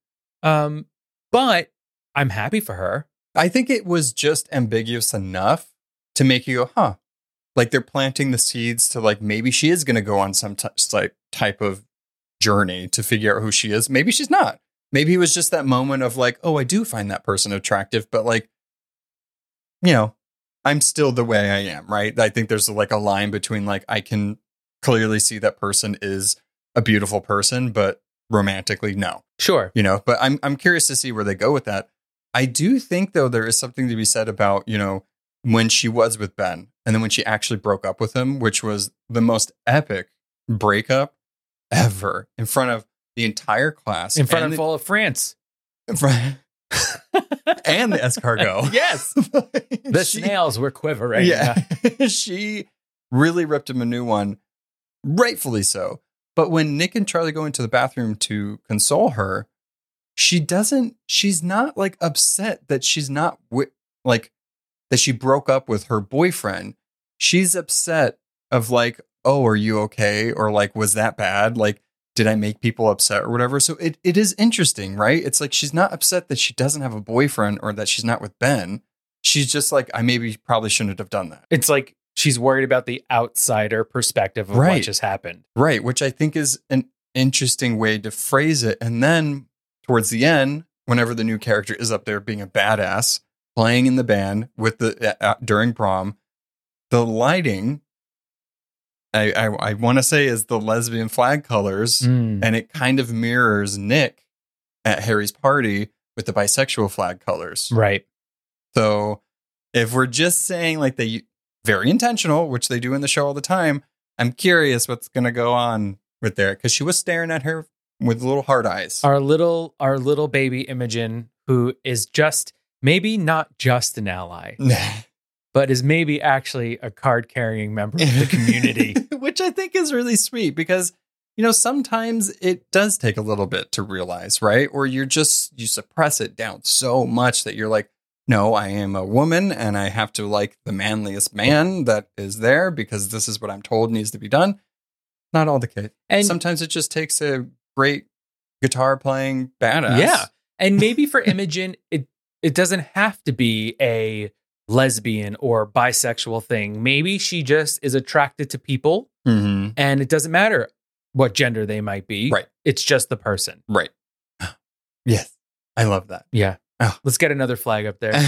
but I'm happy for her. I think it was just ambiguous enough to make you go, huh. Like, they're planting the seeds to, like, maybe she is going to go on some type of journey to figure out who she is. Maybe she's not. Maybe it was just that moment of like, oh, I do find that person attractive, but like, you know, I'm still the way I am, right? I think there's like a line between like, I can clearly see that person is a beautiful person, but romantically, no. Sure. You know, but I'm curious to see where they go with that. I do think, though, there is something to be said about, you know, when she was with Ben and then when she actually broke up with him, which was the most epic breakup ever in front of the entire class. In front of all of France. and the escargot. Yes. The snails were quivering. Yeah. She really ripped him a new one, rightfully so. But when Nick and Charlie go into the bathroom to console her, she's not like upset that she's not that she broke up with her boyfriend. She's upset of like, oh, are you okay? Or like, was that bad? Like, did I make people upset or whatever? So it is interesting, right? It's like, she's not upset that she doesn't have a boyfriend or that she's not with Ben. She's just like, I probably shouldn't have done that. It's like she's worried about the outsider perspective of what just happened. Right. Which I think is an interesting way to phrase it. And then towards the end, whenever the new character is up there being a badass, playing in the band with during prom, the lighting, I want to say, is the lesbian flag colors, and it kind of mirrors Nick at Harry's party with the bisexual flag colors. Right. So if we're just saying like they very intentional, which they do in the show all the time, I'm curious what's going to go on with there, because she was staring at her with little hard eyes. Our little baby Imogen, who is just maybe not just an ally, but is maybe actually a card-carrying member of the community. Which I think is really sweet because, you know, sometimes it does take a little bit to realize, right? Or you suppress it down so much that you're like, no, I am a woman and I have to like the manliest man that is there because this is what I'm told needs to be done. Not all the case. And sometimes it just takes a great guitar playing badass. Yeah. And maybe for Imogen, it doesn't have to be a lesbian or bisexual thing. Maybe she just is attracted to people, and it doesn't matter what gender they might be. Right. It's just the person. Right. Yes. I love that. Yeah. Oh. Let's get another flag up there.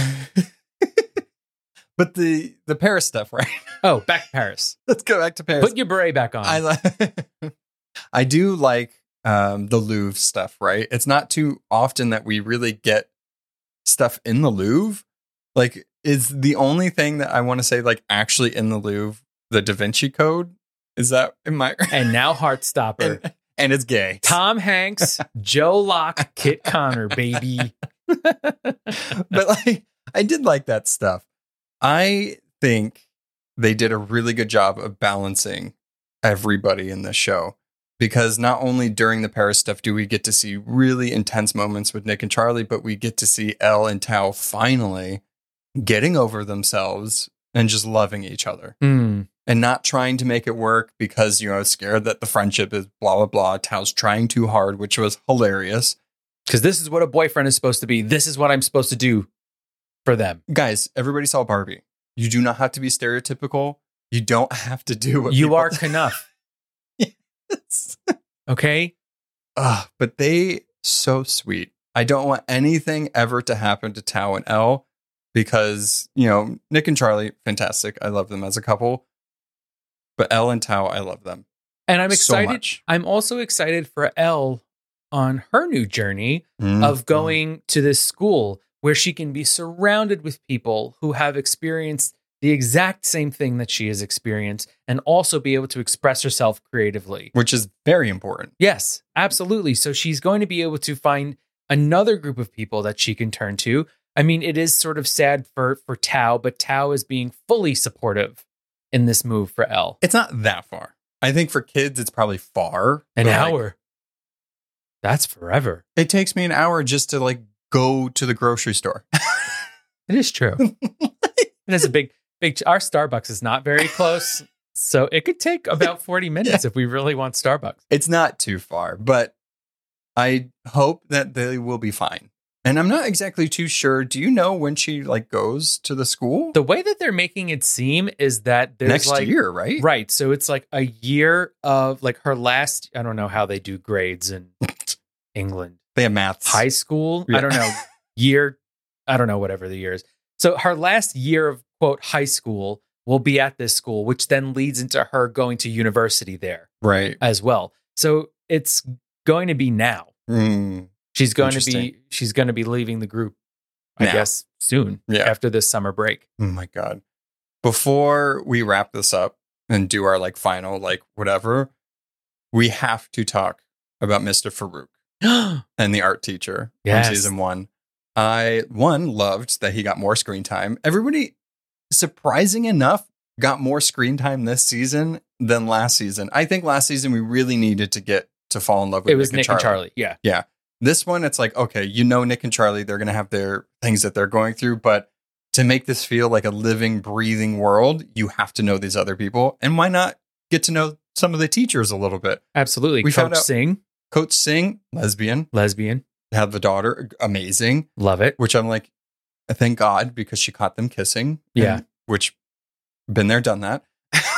But the Paris stuff, right? Oh, back to Paris. Let's go back to Paris. Put your beret back on. I do like the Louvre stuff, right? It's not too often that we really get stuff in the Louvre. Like, is the only thing that I want to say, like, actually in the Louvre, the Da Vinci Code? Is that in my... And now Heartstopper. And it's gay. Tom Hanks, Joe Locke, Kit Connor, baby. But like, I did like that stuff. I think they did a really good job of balancing everybody in this show, because not only during the Paris stuff do we get to see really intense moments with Nick and Charlie, but we get to see Elle and Tao finally getting over themselves and just loving each other Mm. and not trying to make it work because, scared that the friendship is blah, blah, blah. Tao's trying too hard, which was hilarious. Because this is what a boyfriend is supposed to be. This is what I'm supposed to do for them. Guys, everybody saw Barbie. You do not have to be stereotypical. You don't have to do what You are people- Knuff. Yes. Okay? But they so sweet. I don't want anything ever to happen to Tao and Elle because, Nick and Charlie, fantastic. I love them as a couple. But Elle and Tao, I love them. And I'm so excited. much. I'm also excited for Elle on her new journey Mm-hmm. of going to this school where she can be surrounded with people who have experienced the exact same thing that she has experienced and also be able to express herself creatively. Which is very important. Yes, absolutely. So she's going to be able to find another group of people that she can turn to. I mean, it is sort of sad for Tao, but Tao is being fully supportive in this move for Elle. It's not that far. I think for kids, it's probably far. An but, hour. That's forever. It takes me an hour just to go to the grocery store. It is true. It is a big. Our Starbucks is not very close. So it could take about 40 minutes if we really want Starbucks. It's not too far, but I hope that they will be fine. And I'm not exactly too sure. Do you know when she goes to the school? The way that they're making it seem is that there's Next year, right? Right. So it's a year of her last, I don't know how they do grades in England. They have maths. High school? Yeah. I don't know. Year, I don't know, whatever the year is. So her last year of, quote, high school will be at this school, which then leads into her going to university there Right. as well. So it's going to be now. Mm, She's going Interesting. to be leaving the group, I Now. guess, soon Yeah. after this summer break. oh my God. Before we wrap this up and do our final, whatever, we have to talk about Mr. Farouk and the art teacher Yes. from season 1. I loved that he got more screen time. Everybody, surprising enough, got more screen time this season than last season. I think last season we really needed to get to fall in love with It was Nick and Charlie. Yeah. This one, it's okay, Nick and Charlie, they're going to have their things that they're going through, but to make this feel like a living, breathing world, you have to know these other people. And why not get to know some of the teachers a little bit? Absolutely. We found Coach out- Singh, Coach Singh, lesbian, lesbian. had the daughter, amazing. Love it. Which I'm thank God, because she caught them kissing. Yeah. And- which, been there, done that.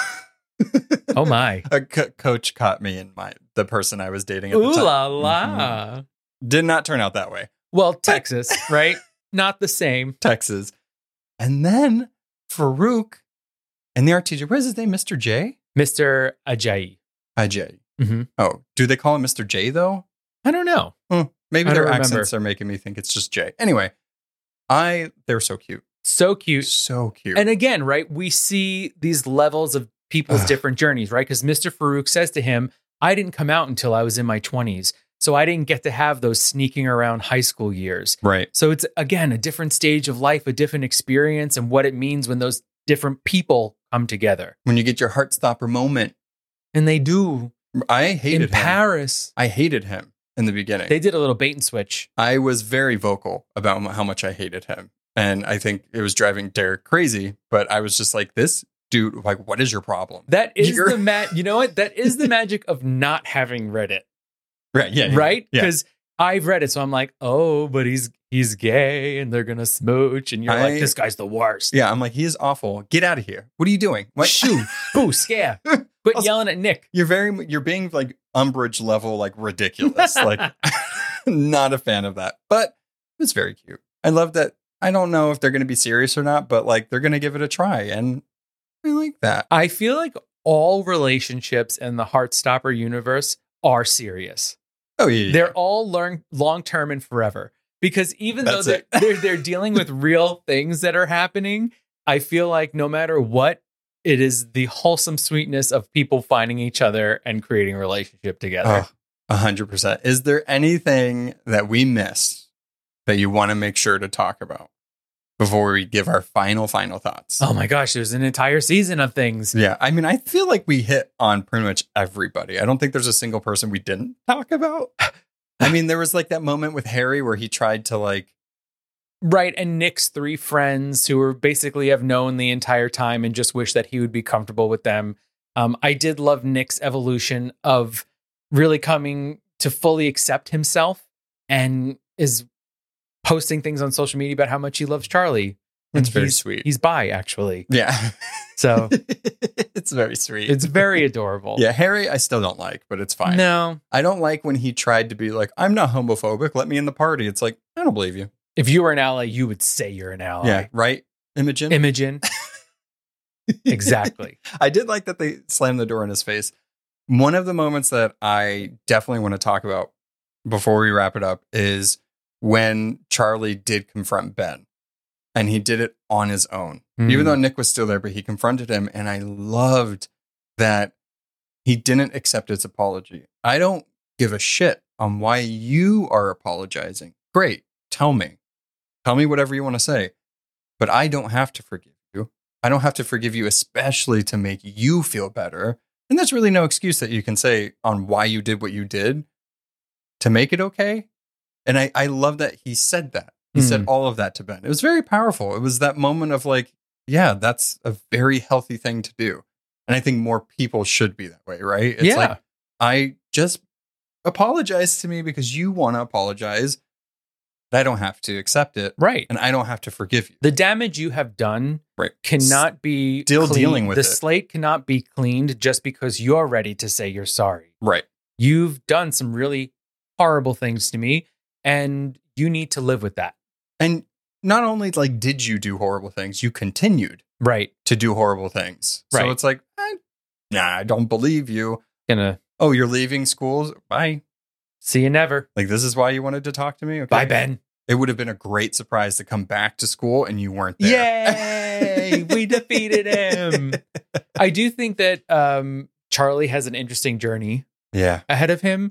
Oh my. A coach caught me in the person I was dating at the Ooh time. la la. Did not turn out that way. Well, Texas, right? Not the same. Texas. And then Farouk and the art teacher, what is his name? Mr. J? Mr. Ajayi. J. Mm-hmm. Oh, do they call him Mr. J though? I don't know. Maybe I their don't remember. accents are making me think it's just J. Anyway, they're so cute. So cute. So cute. And again, right, we see these levels of people's different journeys, right? Because Mr. Farouk says to him, I didn't come out until I was in my 20s. So I didn't get to have those sneaking around high school years. Right. So it's, again, a different stage of life, a different experience, and what it means when those different people come together. When you get your heart stopper moment. And they do. I hated in him. Paris. I hated him in the beginning. They did a little bait and switch. I was very vocal about how much I hated him. And I think it was driving Derek crazy. But I was just this dude, what is your problem? That is You're- you know what? That is the magic of not having read it. Right. Yeah. Right? Yeah. Because I've read it. So I'm oh, but he's gay and they're going to smooch. And you're this guy's the worst. Yeah. I'm he is awful. Get out of here. What are you doing? What? Shoo. Boo. Scare. Quit yelling at Nick. You're being Umbridge level, ridiculous. Not a fan of that. But it was very cute. I love that. I don't know if they're going to be serious or not, but they're going to give it a try. And I like that. I feel like all relationships in the Heartstopper universe are serious. Oh, yeah. They're all long term and forever. Because even That's though it. they're dealing with real things that are happening, I feel like no matter what, it is the wholesome sweetness of people finding each other and creating a relationship together. 100%. Is there anything that we missed that you want to make sure to talk about before we give our final thoughts? Oh my gosh, there's an entire season of things. Yeah. I mean, I feel like we hit on pretty much everybody. I don't think there's a single person we didn't talk about. I mean, there was that moment with Harry where he tried to Right. And Nick's 3 friends who are basically have known the entire time and just wish that he would be comfortable with them. I did love Nick's evolution of really coming to fully accept himself and is posting things on social media about how much he loves Charlie. It's very sweet. He's bi, actually. Yeah. So it's very sweet. it's very adorable. Yeah, Harry, I still don't like, but it's fine. No. I don't like when he tried to be like, I'm not homophobic. Let me in the party. It's like, I don't believe you. If you were an ally, you would say you're an ally. Yeah, right? Imogen? Imogen. Exactly. I did like that they slammed the door in his face. One of the moments that I definitely want to talk about before we wrap it up is when Charlie did confront Ben. And he did it on his own. Even though Nick was still there, but he confronted him. And I loved that he didn't accept his apology. I don't give a shit on why you are apologizing. Great. Tell me. Tell me whatever you want to say. But I don't have to forgive you. I don't have to forgive you, especially to make you feel better. And there's really no excuse that you can say on why you did what you did to make it okay. And I love that he said that. He said all of that to Ben. It was very powerful. It was that moment of like, yeah, that's a very healthy thing to do. And I think more people should be that way, right? It's like, I just apologize to me because you want to apologize. I don't have to accept it. Right. And I don't have to forgive you. The damage you have done cannot be still cleaned. Dealing with the it. slate cannot be cleaned just because you're ready to say you're sorry. Right. You've done some really horrible things to me, and you need to live with that. And not only like did you do horrible things, you continued to do horrible things. So it's like, nah, I don't believe you. Oh, you're leaving schools? Bye. See you never. Like, this is why you wanted to talk to me? Okay. Bye, Ben. It would have been a great surprise to come back to school and you weren't there. Yay! We defeated him. I do think that Charlie has an interesting journey ahead of him.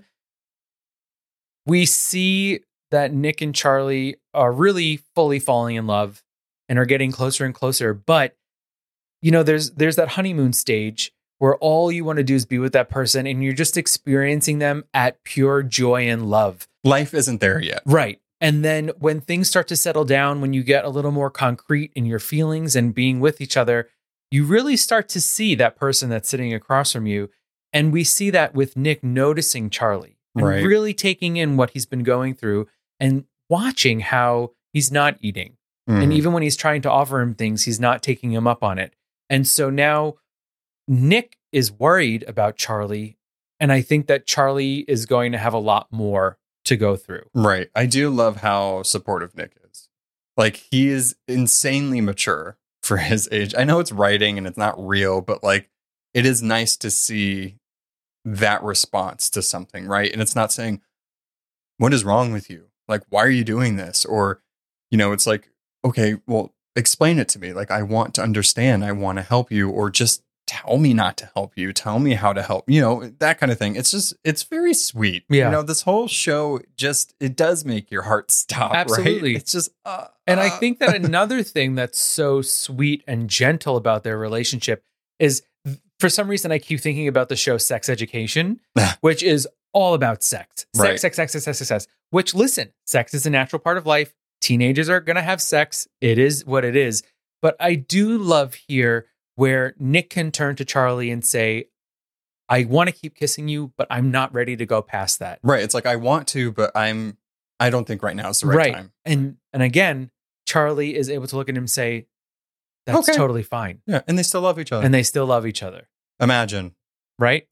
We see that Nick and Charlie are really fully falling in love and are getting closer and closer. But, you know, there's that honeymoon stage where all you want to do is be with that person and you're just experiencing them at pure joy and love. Life isn't there yet. Right. And then when things start to settle down, when you get a little more concrete in your feelings and being with each other, you really start to see that person that's sitting across from you. And we see that with Nick noticing Charlie and really taking in what he's been going through and watching how he's not eating. And even when he's trying to offer him things, he's not taking him up on it. And so now Nick is worried about Charlie. And I think that Charlie is going to have a lot more to go through. Right. I do love how supportive Nick is. Like, he is insanely mature for his age. I know it's writing and it's not real, but like, it is nice to see that response to something, right? And it's not saying, what is wrong with you? Like, why are you doing this? Or, you know, it's like, okay, well, explain it to me. Like, I want to understand. I want to help you. Or just tell me not to help you. Tell me how to help, you know, that kind of thing. It's just, it's very sweet. Yeah. You know, this whole show just, it does make your heart stop. Absolutely. Right? It's just, and I think that another thing that's so sweet and gentle about their relationship is, for some reason, I keep thinking about the show Sex Education, which is all about sex. Sex. Which, listen, sex is a natural part of life. Teenagers are going to have sex. It is what it is. But I do love here where Nick can turn to Charlie and say, I want to keep kissing you, but I'm not ready to go past that. Right. It's like, I want to, but I don't think right now is the right time. And again, Charlie is able to look at him and say, that's totally fine. Yeah. And they still love each other. And they still love each other. Imagine. Right?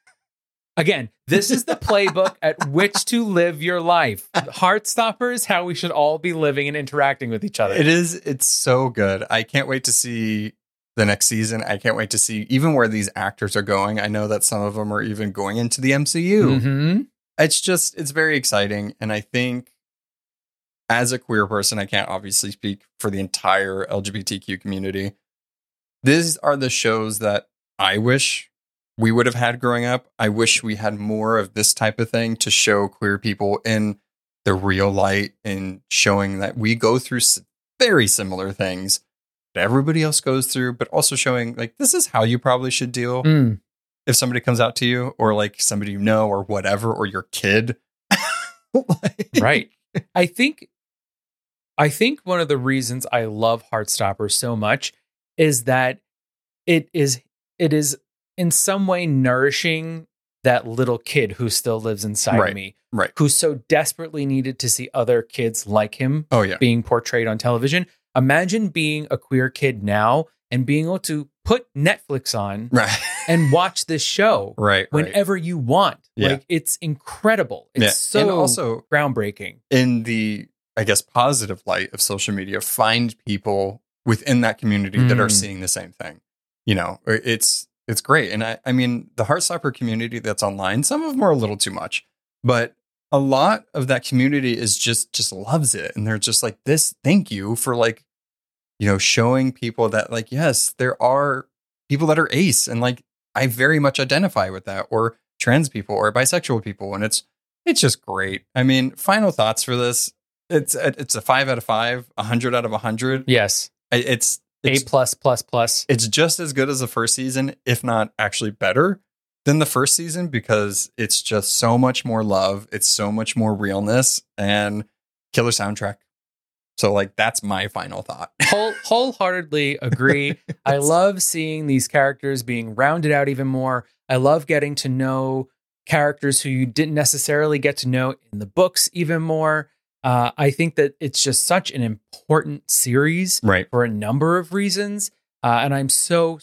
Again, this is the playbook at which to live your life. Heartstopper is how we should all be living and interacting with each other. It is. It's so good. I can't wait to see the next season. I can't wait to see even where these actors are going. I know that some of them are even going into the MCU. Mm-hmm. It's very exciting. And I think as a queer person, I can't obviously speak for the entire LGBTQ community. These are the shows that I wish we would have had growing up. I wish we had more of this type of thing to show queer people in the real light and showing that we go through very similar things that everybody else goes through, but also showing like, this is how you probably should deal if somebody comes out to you or like somebody you know or whatever, or your kid. Right. I think I think one of the reasons I love Heartstopper so much is that it is in some way nourishing that little kid who still lives inside me, Right. who so desperately needed to see other kids like him Oh, yeah. being portrayed on television. Imagine being a queer kid now and being able to put Netflix on Right. and watch this show Right. whenever you want. Yeah. Like, it's incredible. It's so and also groundbreaking. in the, I guess, positive light of social media, find people within that community that are seeing the same thing. You know, it's great. And I mean, the Heartstopper community that's online, some of them are a little too much, but a lot of that community is just loves it. And they're just like, this, thank you for, like, you know, showing people that, like, yes, there are people that are ace, and like, I very much identify with that, or trans people or bisexual people. And it's just great. I mean, final thoughts for this. It's a 5 out of 5, 100 out of 100. Yes. It's A+++. It's just as good as the first season, if not actually better than the first season, because it's just so much more love. It's so much more realness and killer soundtrack. So, like, that's my final thought. Wholeheartedly agree. I love seeing these characters being rounded out even more. I love getting to know characters who you didn't necessarily get to know in the books even more. I think that it's just such an important series, Right. for a number of reasons. And I'm so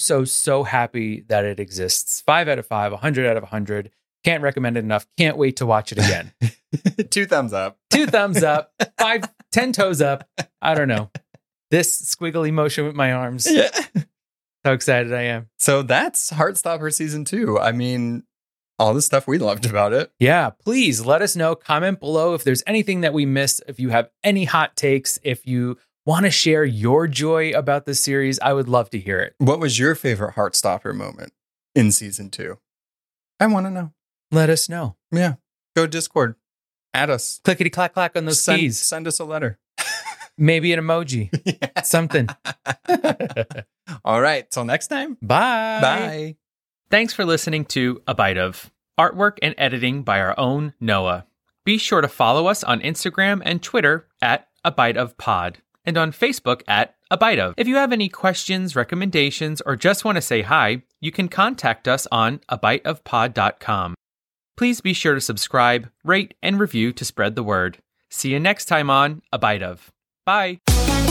happy that it exists. 5 out of 5, 100 out of 100. Can't recommend it enough. Can't wait to watch it again. 2 thumbs up. 2 thumbs up, 10 toes up. I don't know. This squiggly motion with my arms. Yeah. How excited I am. So that's Heartstopper season 2. I mean, all the stuff we loved about it. Yeah, please let us know. Comment below if there's anything that we missed. If you have any hot takes, if you want to share your joy about the series, I would love to hear it. What was your favorite Heartstopper moment in season 2? I want to know. Let us know. Yeah. Go Discord. Add us. Clickety clack clack on those keys. Send us a letter. Maybe an emoji. Yeah. Something. All right. Till next time. Bye. Bye. Thanks for listening to A Bite of. Artwork and editing by our own Noah. Be sure to follow us on Instagram and Twitter at A Bite of Pod, and on Facebook at A Bite of. If you have any questions, recommendations, or just want to say hi, you can contact us on abiteofpod.com. Please be sure to subscribe, rate, and review to spread the word. See you next time on A Bite of. Bye.